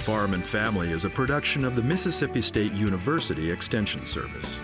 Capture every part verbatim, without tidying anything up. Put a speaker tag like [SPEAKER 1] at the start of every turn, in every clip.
[SPEAKER 1] Farm and Family is a production of the Mississippi State University Extension Service.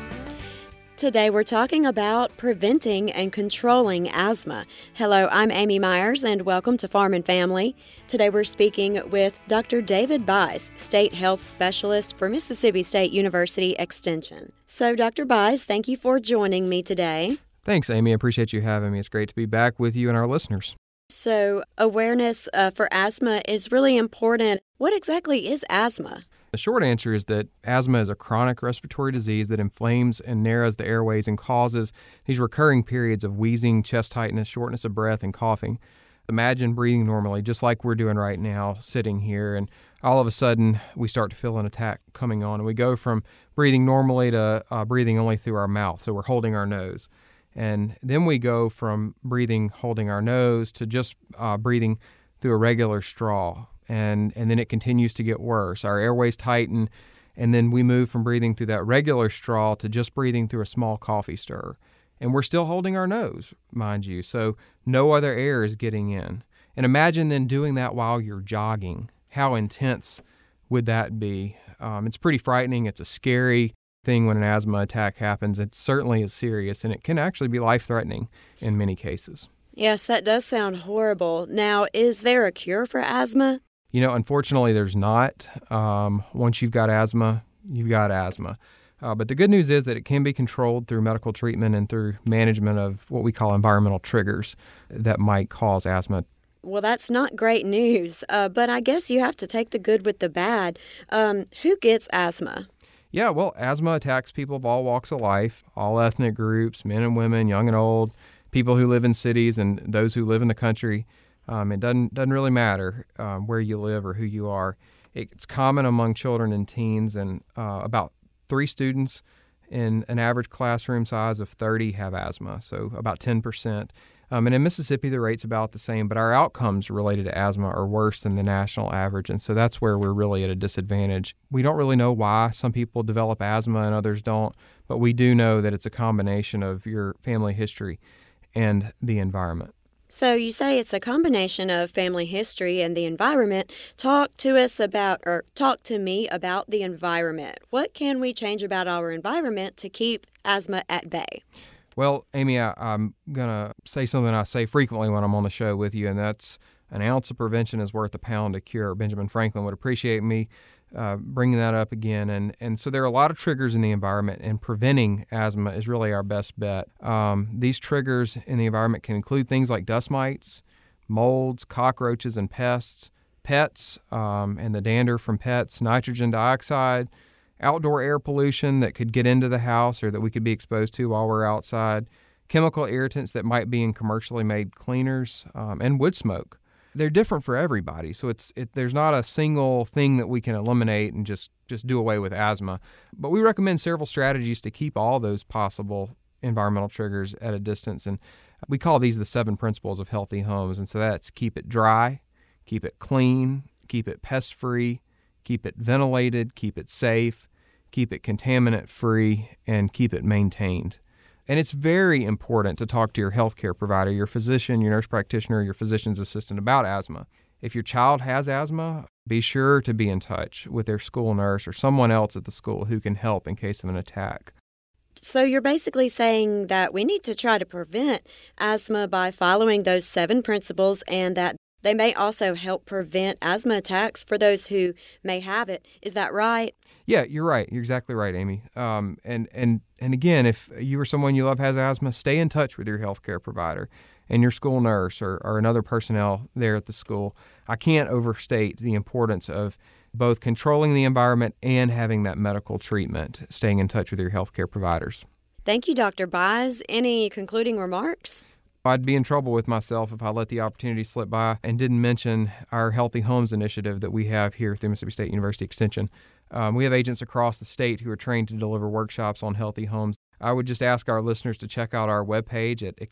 [SPEAKER 2] Today we're talking about preventing and controlling asthma. Hello, I'm Amy Myers and welcome to Farm and Family. Today we're speaking with Doctor David Buys, State Health Specialist for Mississippi State University Extension. So, Doctor Buys, thank you for joining me today.
[SPEAKER 3] Thanks, Amy. I appreciate you having me. It's great to be back with you and our listeners.
[SPEAKER 2] So, awareness uh, for asthma is really important. What exactly is asthma?
[SPEAKER 3] The short answer is that asthma is a chronic respiratory disease that inflames and narrows the airways and causes these recurring periods of wheezing, chest tightness, shortness of breath, and coughing. Imagine breathing normally, just like we're doing right now, sitting here, and all of a sudden we start to feel an attack coming on. And we go from breathing normally to uh, breathing only through our mouth, so we're holding our nose. And then we go from breathing, holding our nose, to just uh, breathing through a regular straw. And and then it continues to get worse. Our airways tighten, and then we move from breathing through that regular straw to just breathing through a small coffee stir. And we're still holding our nose, mind you, so no other air is getting in. And imagine then doing that while you're jogging. How intense would that be? Um, it's pretty frightening. It's a scary thing when an asthma attack happens. It certainly is serious, and it can actually be life-threatening in many cases.
[SPEAKER 2] Yes, that does sound horrible. Now, is there a cure for asthma?
[SPEAKER 3] You know, unfortunately, there's not. Um, once you've got asthma, you've got asthma. Uh, but the good news is that it can be controlled through medical treatment and through management of what we call environmental triggers that might cause asthma.
[SPEAKER 2] Well, that's not great news, uh, but I guess you have to take the good with the bad. Um, who gets asthma?
[SPEAKER 3] Yeah, well, asthma attacks people of all walks of life, all ethnic groups, men and women, young and old, people who live in cities and those who live in the country. Um, it doesn't doesn't really matter um, where you live or who you are. It's common among children and teens, and uh, about three students in an average classroom size of thirty have asthma, so about ten percent. Um, and in Mississippi, the rate's about the same, but our outcomes related to asthma are worse than the national average, and so that's where we're really at a disadvantage. We don't really know why some people develop asthma and others don't, but we do know that it's a combination of your family history and the environment.
[SPEAKER 2] So you say it's a combination of family history and the environment. Talk to us about, or talk to me about the environment. What can we change about our environment to keep asthma at bay?
[SPEAKER 3] Well, Amy, I, I'm going to say something I say frequently when I'm on the show with you, and that's an ounce of prevention is worth a pound of cure. Benjamin Franklin would appreciate me uh, bringing that up again. And, and so there are a lot of triggers in the environment, and preventing asthma is really our best bet. Um, these triggers in the environment can include things like dust mites, molds, cockroaches and pests, pets um, and the dander from pets, nitrogen dioxide, outdoor air pollution that could get into the house or that we could be exposed to while we're outside, chemical irritants that might be in commercially made cleaners, um, and wood smoke. They're different for everybody, so it's it, there's not a single thing that we can eliminate and just, just do away with asthma. But we recommend several strategies to keep all those possible environmental triggers at a distance, and we call these the seven principles of healthy homes. And so that's keep it dry, keep it clean, keep it pest-free, keep it ventilated, keep it safe, keep it contaminant-free, and keep it maintained. And it's very important to talk to your healthcare provider, your physician, your nurse practitioner, your physician's assistant about asthma. If your child has asthma, be sure to be in touch with their school nurse or someone else at the school who can help in case of an attack.
[SPEAKER 2] So you're basically saying that we need to try to prevent asthma by following those seven principles, and that they may also help prevent asthma attacks for those who may have it. Is that right?
[SPEAKER 3] Yeah, you're right. You're exactly right, Amy. Um, and, and, and again, if you or someone you love has asthma, stay in touch with your healthcare provider and your school nurse or, or another personnel there at the school. I can't overstate the importance of both controlling the environment and having that medical treatment, staying in touch with your healthcare providers.
[SPEAKER 2] Thank you, Doctor Buys. Any concluding remarks?
[SPEAKER 3] I'd be in trouble with myself if I let the opportunity slip by and didn't mention our Healthy Homes initiative that we have here through Mississippi State University Extension. Um, we have agents across the state who are trained to deliver workshops on healthy homes. I would just ask our listeners to check out our webpage at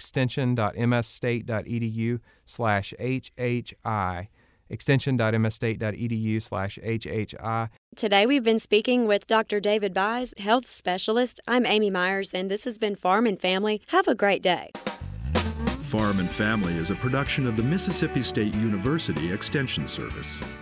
[SPEAKER 3] extension.msstate.edu slash HHI, extension.msstate.edu slash HHI.
[SPEAKER 2] Today we've been speaking with Doctor David Buys, health specialist. I'm Amy Myers, and this has been Farm and Family. Have a great day.
[SPEAKER 1] Farm and Family is a production of the Mississippi State University Extension Service.